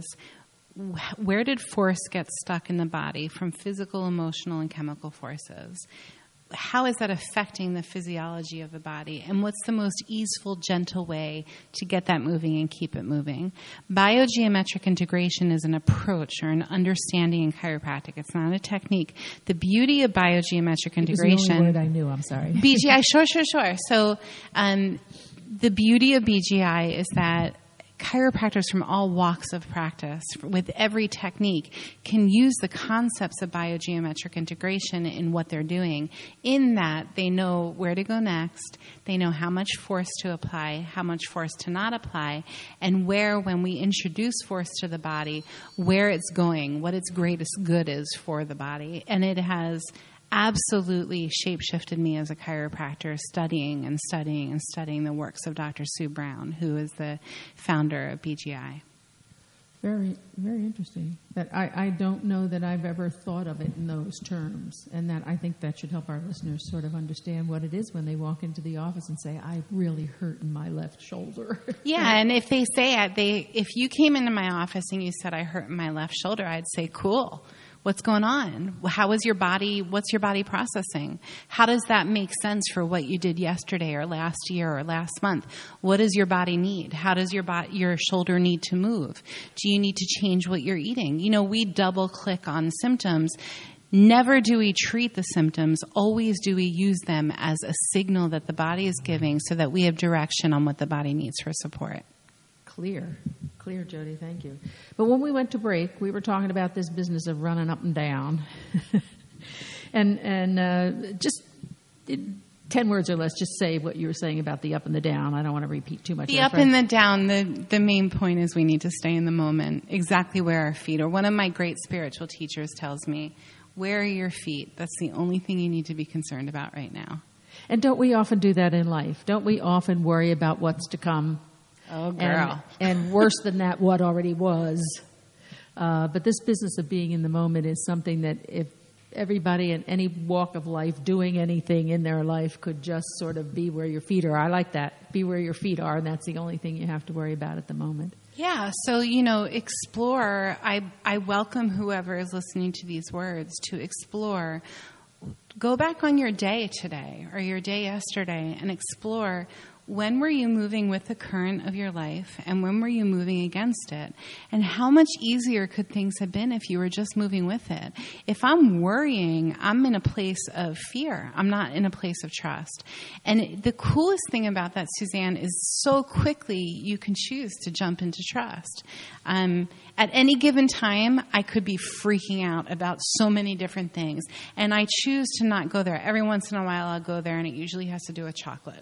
where did force get stuck in the body from physical, emotional, and chemical forces? How is that affecting the physiology of the body? And what's the most easeful, gentle way to get that moving and keep it moving? Biogeometric integration is an approach or an understanding in chiropractic. It's not a technique. The beauty of biogeometric integration... It was the only word I knew, I'm sorry. B G I, sure, sure, sure. So um, the beauty of B G I is that chiropractors from all walks of practice with every technique can use the concepts of biogeometric integration in what they're doing, in that they know where to go next, they know how much force to apply, how much force to not apply, and where, when we introduce force to the body, where it's going, what its greatest good is for the body. And it has absolutely shape-shifted me as a chiropractor, studying and studying and studying the works of Doctor Sue Brown, who is the founder of B G I. Very, very interesting. That I, I don't know that I've ever thought of it in those terms, and that I think that should help our listeners sort of understand what it is when they walk into the office and say, "I really hurt in my left shoulder." Yeah, and if they say it, they if you came into my office and you said, "I hurt in my left shoulder," I'd say, "Cool. What's going on? How is your body, what's your body processing? How does that make sense for what you did yesterday or last year or last month? What does your body need? How does your body, your shoulder need to move? Do you need to change what you're eating?" You know, we double click on symptoms. Never do we treat the symptoms. Always do we use them as a signal that the body is giving so that we have direction on what the body needs for support. Clear. Clear, Jody. Thank you. But when we went to break, we were talking about this business of running up and down. and and uh, just it, ten words or less, just say what you were saying about the up and the down. I don't want to repeat too much. The up and the down, the, the main point is we need to stay in the moment, exactly where our feet are. One of my great spiritual teachers tells me, where are your feet? That's the only thing you need to be concerned about right now. And don't we often do that in life? Don't we often worry about what's to come? Oh, girl. And, and worse than that, what already was. Uh, but this business of being in the moment is something that if everybody in any walk of life doing anything in their life could just sort of be where your feet are. I like that. Be where your feet are, and that's the only thing you have to worry about at the moment. Yeah, so, you know, explore. I, I welcome whoever is listening to these words to explore. Go back on your day today or your day yesterday and explore. When were you moving with the current of your life, and when were you moving against it? And how much easier could things have been if you were just moving with it? If I'm worrying, I'm in a place of fear. I'm not in a place of trust. And the coolest thing about that, Suzanne, is so quickly you can choose to jump into trust. Um, at any given time, I could be freaking out about so many different things, and I choose to not go there. Every once in a while, I'll go there, and it usually has to do with chocolate.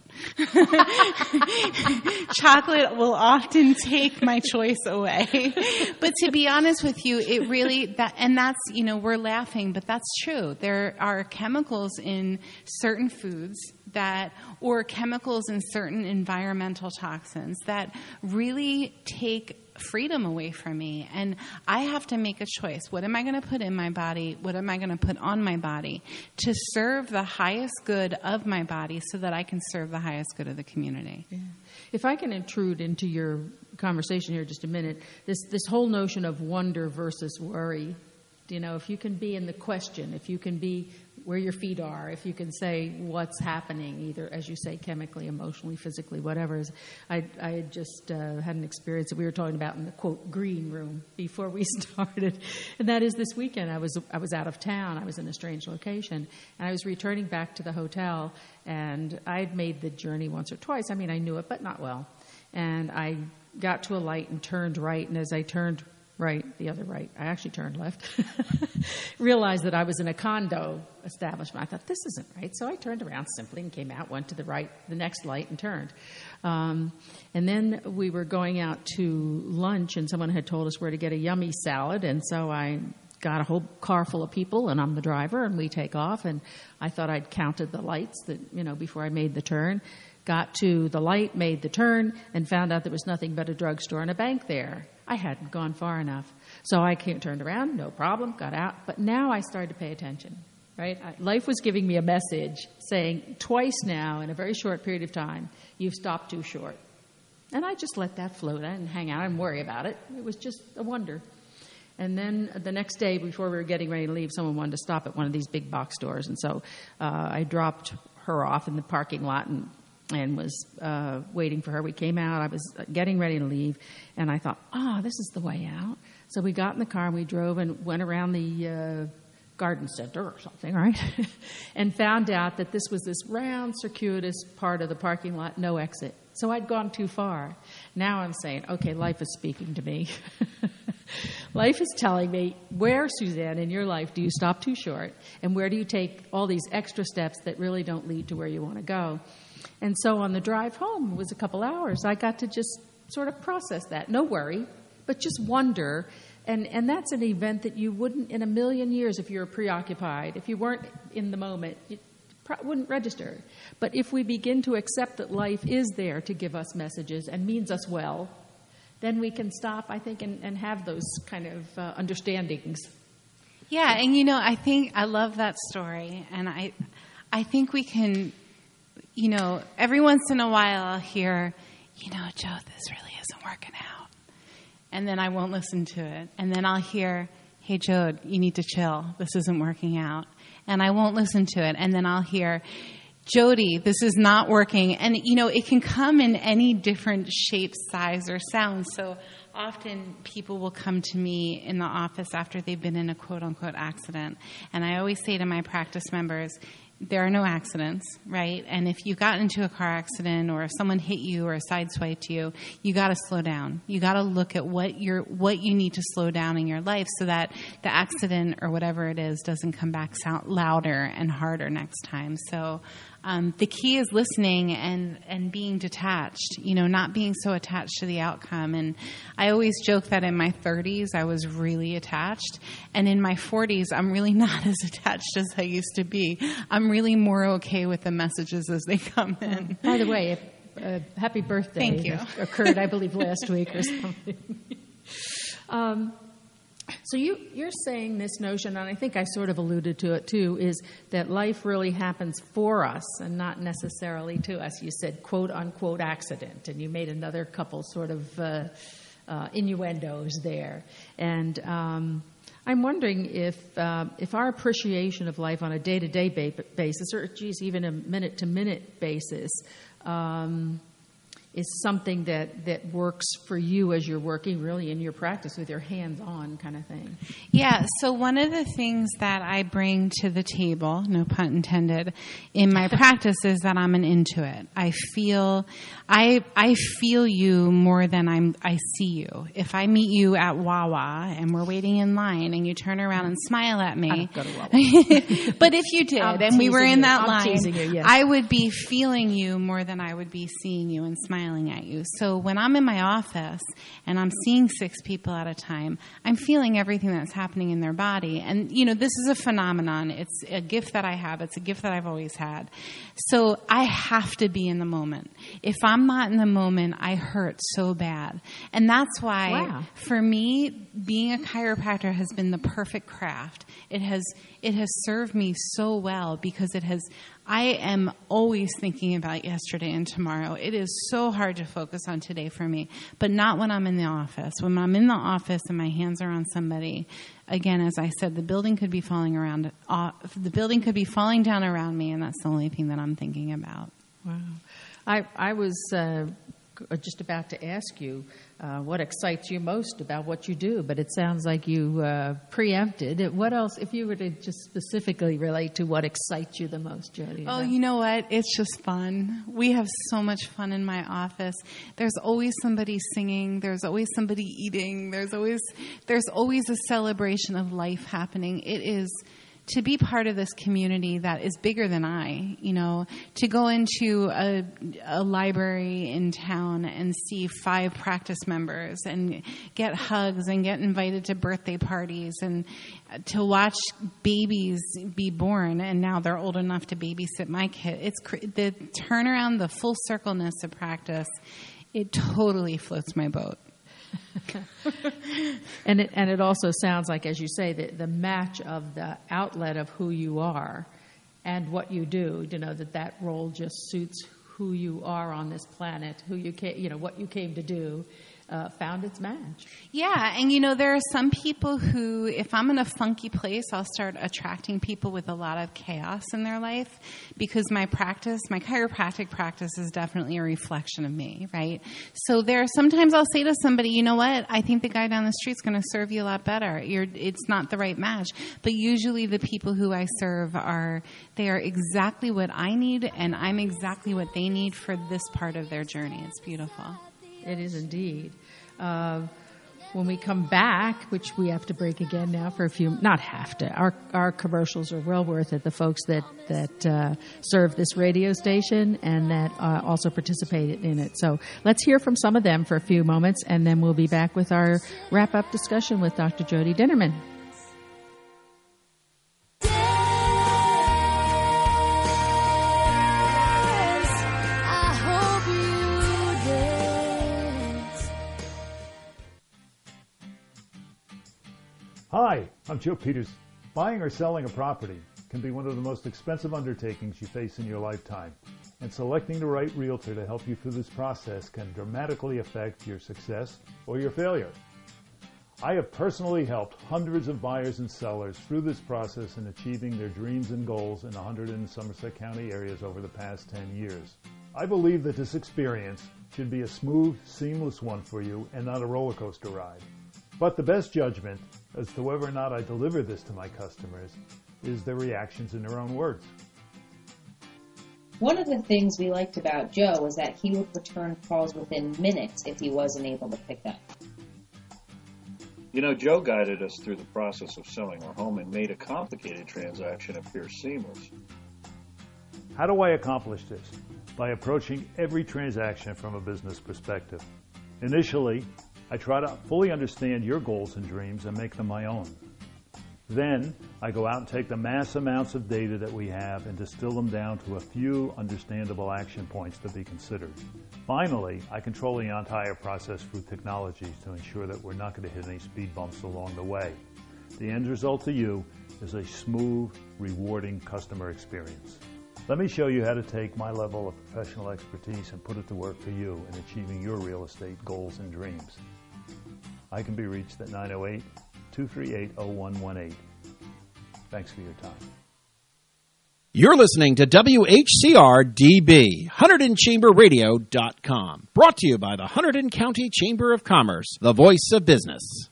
Chocolate will often take my choice away. But to be honest with you, it really, that, and that's, you know, we're laughing, but that's true. There are chemicals in certain foods that, or chemicals in certain environmental toxins that really take freedom away from me, and I have to make a choice. What am I going to put in my body? What am I going to put on my body to serve the highest good of my body so that I can serve the highest good of the community? Yeah. If I can intrude into your conversation here just a minute, this this whole notion of wonder versus worry, you know, if you can be in the question, if you can be where your feet are, if you can say what's happening, either, as you say, chemically, emotionally, physically, whatever. I, I had just uh, had an experience that we were talking about in the, quote, green room before we started. And that is this weekend. I was I was out of town. I was in a strange location. And I was returning back to the hotel. And I'd made the journey once or twice. I mean, I knew it, but not well. And I got to a light and turned right. And as I turned right, the other right. I actually turned left. Realized that I was in a condo establishment. I thought, this isn't right. So I turned around simply and came out, went to the right, the next light, and turned. Um, and then we were going out to lunch, and someone had told us where to get a yummy salad. And so I got a whole car full of people, and I'm the driver, and we take off. And I thought I'd counted the lights that, you know, before I made the turn. Got to the light, made the turn, and found out there was nothing but a drugstore and a bank there. I hadn't gone far enough. So I turned around, no problem, got out. But now I started to pay attention, right? I, life was giving me a message saying twice now in a very short period of time, you've stopped too short. And I just let that float. I didn't hang out and worry about it. It was just a wonder. And then the next day, before we were getting ready to leave, someone wanted to stop at one of these big box stores. And so uh, I dropped her off in the parking lot and and was uh, waiting for her. We came out. I was getting ready to leave, and I thought, ah, oh, this is the way out. So we got in the car, and we drove and went around the uh, garden center or something, right? And found out that this was this round, circuitous part of the parking lot, no exit. So I'd gone too far. Now I'm saying, okay, life is speaking to me. Life is telling me, where, Suzanne, in your life do you stop too short, and where do you take all these extra steps that really don't lead to where you want to go? And so on the drive home, it was a couple hours, I got to just sort of process that. No worry, but just wonder. And, and that's an event that you wouldn't in a million years, if you were preoccupied, if you weren't in the moment, you pro- wouldn't register. But if we begin to accept that life is there to give us messages and means us well, then we can stop, I think, and, and have those kind of uh, understandings. Yeah, and you know, I think I love that story, and I, I think we can, you know, every once in a while I'll hear, you know, Joe, this really isn't working out, and then I won't listen to it, and then I'll hear, hey, Joe, you need to chill, this isn't working out, and I won't listen to it, and then I'll hear, Jody, this is not working. And, you know, it can come in any different shape, size, or sound. So often people will come to me in the office after they've been in a quote-unquote accident. And I always say to my practice members, there are no accidents, right? And if you got into a car accident or if someone hit you or sideswiped you, you got to slow down. You got to look at what you're, what you need to slow down in your life so that the accident or whatever it is doesn't come back sound louder and harder next time. So um, the key is listening and, and being detached, you know, not being so attached to the outcome. And I always joke that in my thirties, I was really attached. And in my forties, I'm really not as attached as I used to be. I'm really more okay with the messages as they come in. By the way, uh, happy birthday. Thank you. Occurred, I believe, last week or something. um, so you, you're saying this notion, and I think I sort of alluded to it too, is that life really happens for us and not necessarily to us. You said quote unquote accident, and you made another couple sort of uh, uh, innuendos there. And um, I'm wondering if uh, if our appreciation of life on a day-to-day ba- basis, or geez, even a minute-to-minute basis, um, is something that, that works for you as you're working really in your practice with your hands-on kind of thing. Yeah, so one of the things that I bring to the table, no pun intended, in my practice is that I'm an intuit. I feel I I feel you more than I'm I see you. If I meet you at Wawa and we're waiting in line and you turn around and smile at me, I don't go to Wawa. But if you did I'm and we were in you. that I'm line, you, yes. I would be feeling you more than I would be seeing you and smiling at you. So when I'm in my office and I'm seeing six people at a time, I'm feeling everything that's happening in their body. And, you know, this is a phenomenon. It's a gift that I have. It's a gift that I've always had. So I have to be in the moment. If I'm not in the moment, I hurt so bad. And that's why, wow. for me, being a chiropractor has been the perfect craft. It has it has served me so well because it has I am always thinking about yesterday and tomorrow. It is so hard to focus on today for me, but not when I'm in the office. When I'm in the office and my hands are on somebody, again, as I said, the building could be falling around. Uh, the building could be falling down around me, and that's the only thing that I'm thinking about. Wow. I I was uh, just about to ask you uh, what excites you most about what you do, but it sounds like you uh, preempted. What else, if you were to just specifically relate to what excites you the most, Jody? Oh, you know what? It's just fun. We have so much fun in my office. There's always somebody singing. There's always somebody eating. There's always there's always a celebration of life happening. It is. To be part of this community that is bigger than I, you know, to go into a, a library in town and see five practice members and get hugs and get invited to birthday parties and to watch babies be born and now they're old enough to babysit my kid. It's cr- the turnaround, the full circleness of practice. It totally floats my boat. and it and it also sounds like, as you say, the, the match of the outlet of who you are and what you do, to know that that role just suits who you are on this planet, who you came, you know, what you came to do, uh, found its match. Yeah, and you know, there are some people who, if I'm in a funky place, I'll start attracting people with a lot of chaos in their life, because my practice, my chiropractic practice, is definitely a reflection of me, right? So there, sometimes I'll say to somebody, you know what, I think the guy down the street's going to serve you a lot better. You're, it's not the right match. But usually the people who I serve are, they are exactly what I need, and I'm exactly what they need for this part of their journey. It's beautiful. It is indeed. Uh, when we come back, which we have to break again now for a few, not have to, our our commercials are well worth it, the folks that, that uh, serve this radio station and that uh, also participated in it. So let's hear from some of them for a few moments, and then we'll be back with our wrap-up discussion with Doctor Jody Dinnerman. Hi, I'm Joe Peters. Buying or selling a property can be one of the most expensive undertakings you face in your lifetime, and selecting the right realtor to help you through this process can dramatically affect your success or your failure. I have personally helped hundreds of buyers and sellers through this process in achieving their dreams and goals in one hundred and Somerset County areas over the past ten years. I believe that this experience should be a smooth, seamless one for you and not a roller coaster ride. But the best judgment as to whether or not I deliver this to my customers is their reactions in their own words. One of the things we liked about Joe was that he would return calls within minutes if he wasn't able to pick up. You know, Joe guided us through the process of selling our home and made a complicated transaction appear seamless. How do I accomplish this? By approaching every transaction from a business perspective. Initially, I try to fully understand your goals and dreams and make them my own. Then, I go out and take the mass amounts of data that we have and distill them down to a few understandable action points to be considered. Finally, I control the entire process through technology to ensure that we're not going to hit any speed bumps along the way. The end result to you is a smooth, rewarding customer experience. Let me show you how to take my level of professional expertise and put it to work for you in achieving your real estate goals and dreams. I can be reached at nine oh eight, two three eight, oh one one eight. Thanks for your time. You're listening to W H C R D B, Hunterdon Chamber Radio dot com. Brought to you by the Hunterdon County Chamber of Commerce, the voice of business.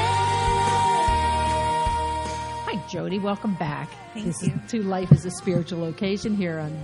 Hi, Jody. Welcome back. Thank this you. Is to Life is a Spiritual Location here on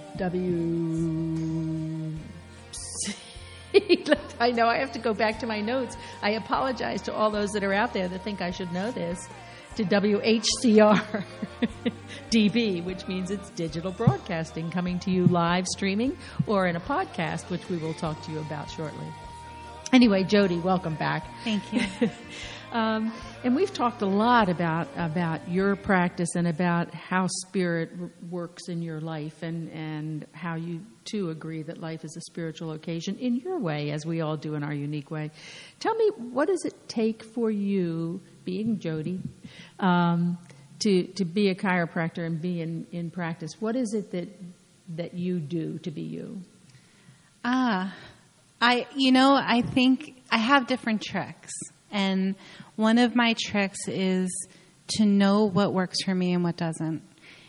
W C. I know I have to go back to my notes. I apologize to all those that are out there that think I should know this. To W H C R D B, which means it's digital broadcasting, coming to you live streaming or in a podcast, which we will talk to you about shortly. Anyway, Jody, welcome back. Thank you. um, and we've talked a lot about about your practice and about how spirit r- works in your life, and, and how you, too, agree that life is a spiritual occasion in your way, as we all do in our unique way. Tell me, what does it take for you, being Jody, um, to to be a chiropractor and be in, in practice? What is it that that you do to be you? Ah, I, you know, I think I have different tricks. And one of my tricks is to know what works for me and what doesn't.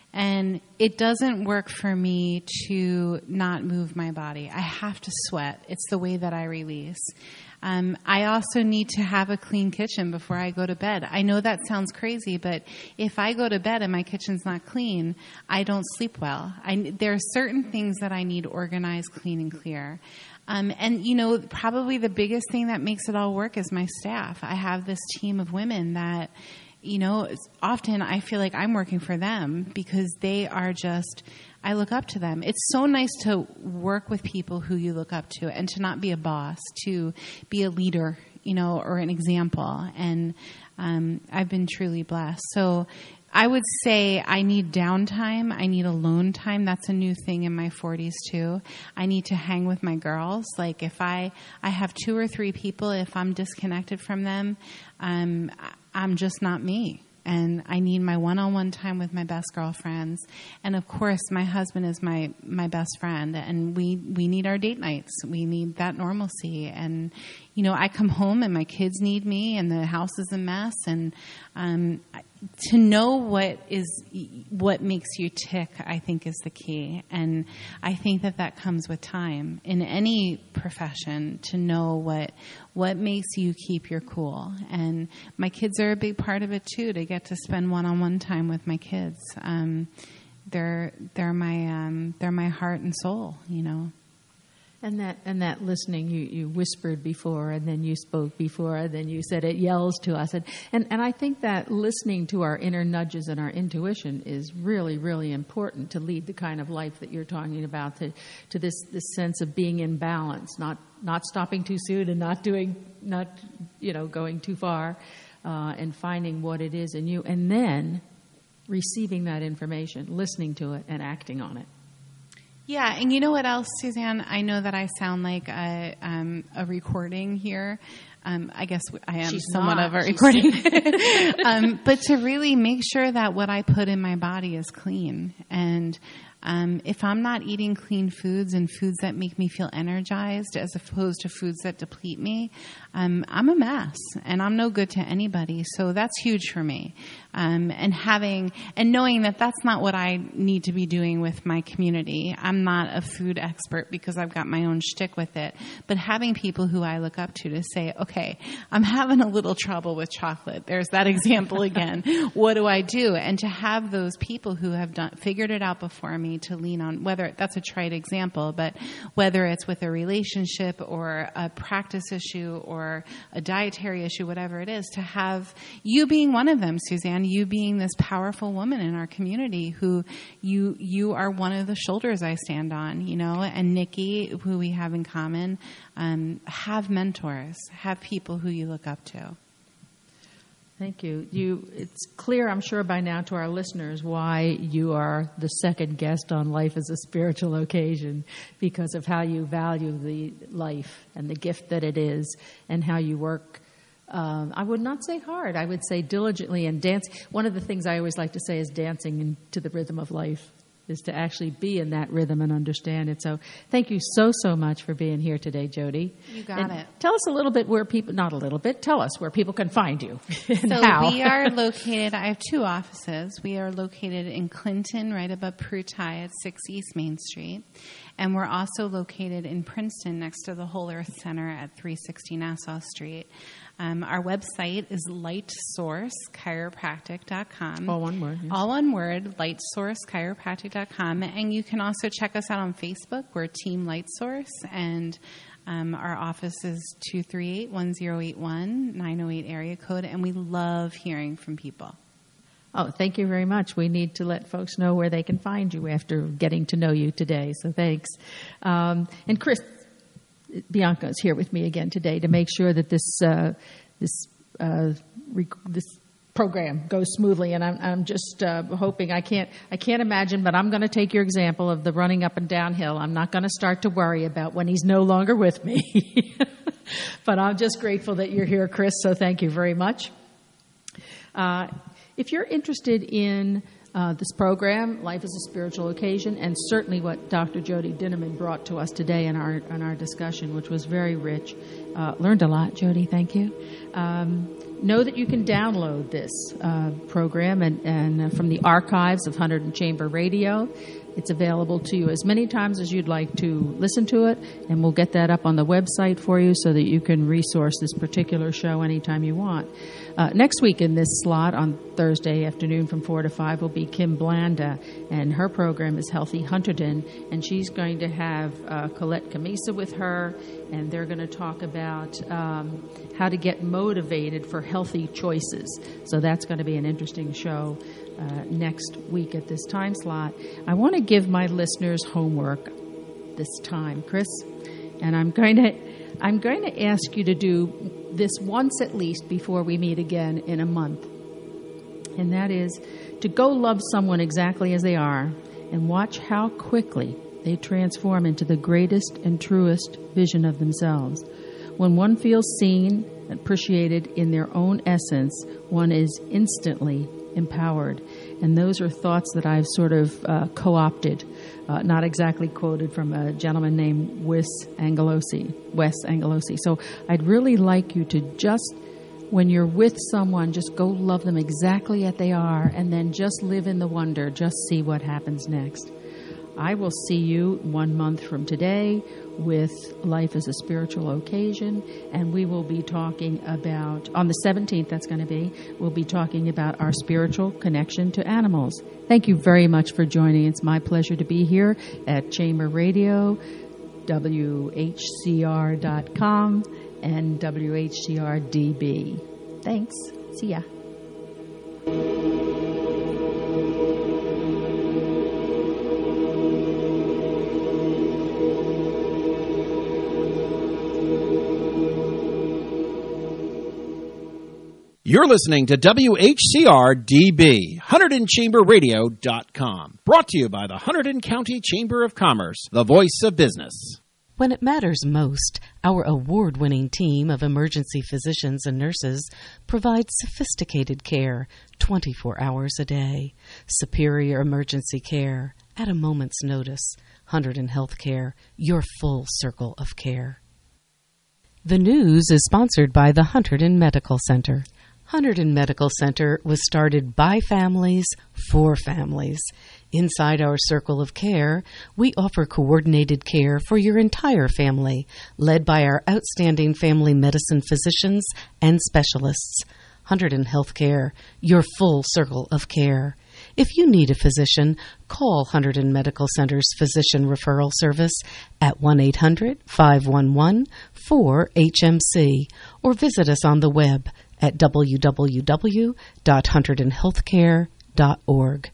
And it doesn't work for me to not move my body. I have to sweat. It's the way that I release. Um, I also need to have a clean kitchen before I go to bed. I know that sounds crazy, but if I go to bed and my kitchen's not clean, I don't sleep well. I, there are certain things that I need organized, clean, and clear. Um, and, you know, probably the biggest thing that makes it all work is my staff. I have this team of women that, you know, often I feel like I'm working for them because they are just, I look up to them. It's so nice to work with people who you look up to and to not be a boss, to be a leader, you know, or an example. And um, I've been truly blessed. So I would say I need downtime. I need alone time. That's a new thing in my forties too. I need to hang with my girls. Like if I, I have two or three people, if I'm disconnected from them, um, I'm just not me. And I need my one-on-one time with my best girlfriends. And of course, my husband is my, my best friend. And we, we need our date nights. We need that normalcy. And, you know, I come home and my kids need me and the house is a mess. And um, to know what is what makes you tick, I think, is the key. And I think that that comes with time in any profession, to know what what makes you keep your cool. And my kids are a big part of it too. To get to spend one-on-one time with my kids, um, they're they're my um, they're my heart and soul, you know. And that and that listening, you, you whispered before, and then you spoke before, and then you said it yells to us. And, and, and I think that listening to our inner nudges and our intuition is really, really important to lead the kind of life that you're talking about, to, to this, this sense of being in balance, not not stopping too soon and not doing, not, you know, going too far, uh, and finding what it is in you, and then receiving that information, listening to it, and acting on it. Yeah, and you know what else, Suzanne? I know that I sound like a, um, a recording here. Um, I guess I am She's somewhat not. of a She's- recording. um, but to really make sure that what I put in my body is clean. And um, if I'm not eating clean foods and foods that make me feel energized as opposed to foods that deplete me, um, I'm a mess and I'm no good to anybody. So that's huge for me. Um, and having and knowing that that's not what I need to be doing with my community. I'm not a food expert because I've got my own shtick with it. But having people who I look up to to say, okay, I'm having a little trouble with chocolate. There's that example again. What do I do? And to have those people who have done figured it out before me to lean on, whether that's a trite example, but whether it's with a relationship or a practice issue or a dietary issue, whatever it is, to have you being one of them, Suzanne, you being this powerful woman in our community who you you are one of the shoulders I stand on, you know, and Nikki, who we have in common, um, have mentors, have people who you look up to. Thank you. You. It's clear, I'm sure, by now to our listeners why you are the second guest on Life as a Spiritual Occasion, because of how you value the life and the gift that it is, and how you work. Um, I would not say hard. I would say diligently and dance. One of the things I always like to say is dancing into the rhythm of life, is to actually be in that rhythm and understand it. So thank you so, so much for being here today, Jody. You got And it. Tell us a little bit where people, not a little bit, tell us where people can find you and So how. we are located, I have two offices. We are located in Clinton, right above Prutai at six East Main Street. And we're also located in Princeton next to the Whole Earth Center at three sixty Nassau Street. Um, our website is light source chiropractic dot com. All one word. Yes. All one word, light source chiropractic dot com. And you can also check us out on Facebook. We're Team Light Source. And um, our office is two three eight, one zero eight one, nine oh eight area code. And we love hearing from people. Oh, thank you very much. We need to let folks know where they can find you after getting to know you today. So thanks. Um, and Chris, Bianca is here with me again today to make sure that this uh, this uh, rec- this program goes smoothly. And I'm, I'm just uh, hoping. I can't I can't imagine, but I'm going to take your example of the running up and downhill. I'm not going to start to worry about when he's no longer with me. But I'm just grateful that you're here, Chris. So thank you very much. Uh, if you're interested in Uh, this program, Life is a Spiritual Occasion, and certainly what Doctor Jody Dinnerman brought to us today in our in our discussion, which was very rich. Uh, learned a lot, Jody. Thank you. Um, know that you can download this uh, program and, and uh, from the archives of one hundred Chamber Radio. It's available to you as many times as you'd like to listen to it, and we'll get that up on the website for you so that you can resource this particular show anytime you want. Uh, next week in this slot on Thursday afternoon from four to five will be Kim Blanda, and her program is Healthy Hunterdon, and she's going to have uh, Colette Camisa with her, and they're going to talk about um, how to get motivated for healthy choices. So that's going to be an interesting show uh, next week at this time slot. I want to give my listeners homework this time, Chris, and I'm going to I'm going to ask you to do this once at least before we meet again in a month, and that is to go love someone exactly as they are and watch how quickly they transform into the greatest and truest vision of themselves. When one feels seen, appreciated in their own essence, one is instantly empowered. And those are thoughts that I've sort of uh, co-opted, uh, not exactly quoted from a gentleman named Wes Angelosi, Wes Angelosi. So I'd really like you to just, when you're with someone, just go love them exactly as they are, and then just live in the wonder, just see what happens next. I will see you one month from today with Life as a Spiritual Occasion, and we will be talking about, on the seventeenth that's going to be, we'll be talking about our spiritual connection to animals. Thank you very much for joining. It's my pleasure to be here at Chamber Radio, W H C R dot com, and W H C R D B. Thanks. See ya. You're listening to W H C R D B, Hunterdon Chamber Radio dot com. Brought to you by the Hunterdon County Chamber of Commerce, the voice of business. When it matters most, our award-winning team of emergency physicians and nurses provides sophisticated care twenty-four hours a day. Superior emergency care at a moment's notice. Hunterdon Healthcare, your full circle of care. The news is sponsored by the Hunterdon Medical Center. Hunterdon Medical Center was started by families for families. Inside our circle of care, we offer coordinated care for your entire family, led by our outstanding family medicine physicians and specialists. Hunterdon Healthcare, your full circle of care. If you need a physician, call Hunterdon Medical Center's Physician Referral Service at one eight hundred, five one one, four H M C or visit us on the web at w w w dot hunterdon healthcare dot org.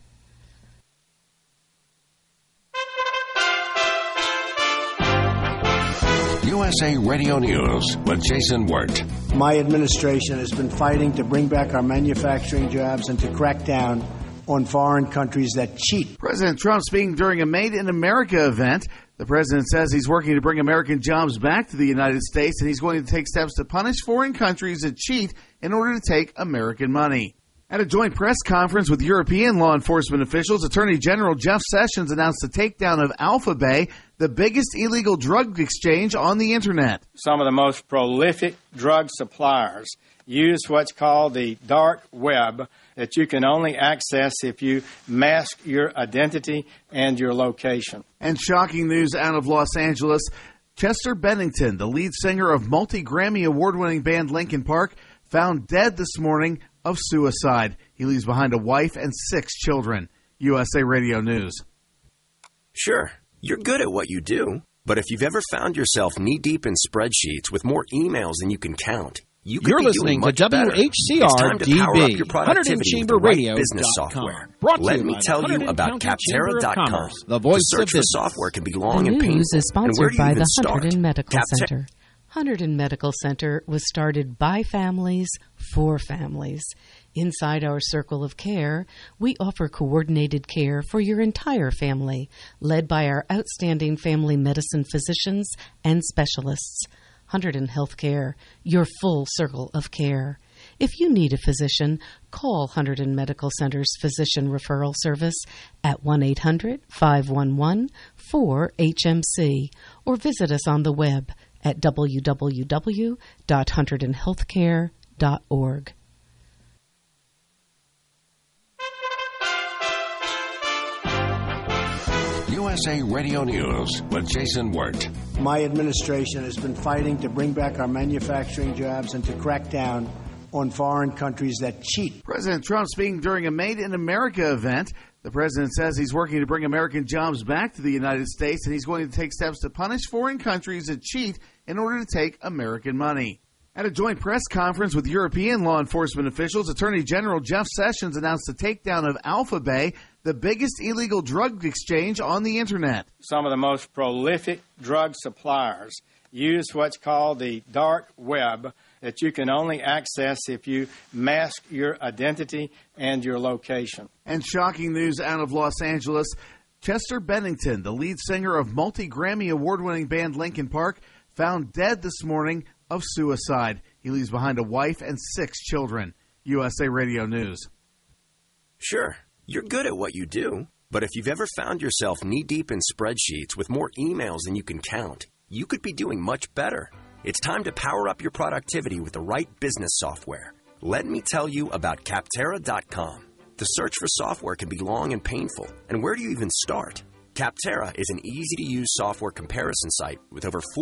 U S A Radio News with Jason Wirt. My administration has been fighting to bring back our manufacturing jobs and to crack down on foreign countries that cheat. President Trump speaking during a Made in America event. The president says he's working to bring American jobs back to the United States, and he's going to take steps to punish foreign countries that cheat in order to take American money. At a joint press conference with European law enforcement officials, Attorney General Jeff Sessions announced the takedown of Alphabay, the biggest illegal drug exchange on the Internet. Some of the most prolific drug suppliers use what's called the dark web, that you can only access if you mask your identity and your location. And shocking news out of Los Angeles, Chester Bennington, the lead singer of multi-Grammy award-winning band Linkin Park, found dead this morning of suicide. He leaves behind a wife and six children. U S A Radio News. Sure, you're good at what you do, but if you've ever found yourself knee-deep in spreadsheets with more emails than you can count, you could You're be listening doing to much better. W H C R It's time to D power up B, your productivity with the right business software. Let me tell you about Capterra dot com. The voice the search of for business. software can be long The and painful. news is and where sponsored do you by even the start? Hunterdon Medical Capter- Center. Hunterdon Medical Center was started by families for families. Inside our circle of care, we offer coordinated care for your entire family, led by our outstanding family medicine physicians and specialists. Hunterdon Healthcare, your full circle of care. If you need a physician, call Hunterdon Medical Center's Physician Referral Service at one eight hundred, five one one, four H M C or visit us on the web at w w w dot hunterdon healthcare dot org. U S A Radio News with Jason Wirt. My administration has been fighting to bring back our manufacturing jobs and to crack down on foreign countries that cheat. President Trump speaking during a Made in America event. The president says he's working to bring American jobs back to the United States, and he's going to take steps to punish foreign countries that cheat in order to take American money. At a joint press conference with European law enforcement officials, Attorney General Jeff Sessions announced the takedown of Alphabay, the biggest illegal drug exchange on the Internet. Some of the most prolific drug suppliers use what's called the dark web that you can only access if you mask your identity and your location. And shocking news out of Los Angeles. Chester Bennington, the lead singer of multi-Grammy award-winning band Linkin Park, found dead this morning of suicide. He leaves behind a wife and six children. U S A Radio News. Sure, you're good at what you do, but if you've ever found yourself knee-deep in spreadsheets with more emails than you can count, you could be doing much better. It's time to power up your productivity with the right business software. Let me tell you about Capterra dot com. The search for software can be long and painful, and where do you even start? Capterra is an easy-to-use software comparison site with over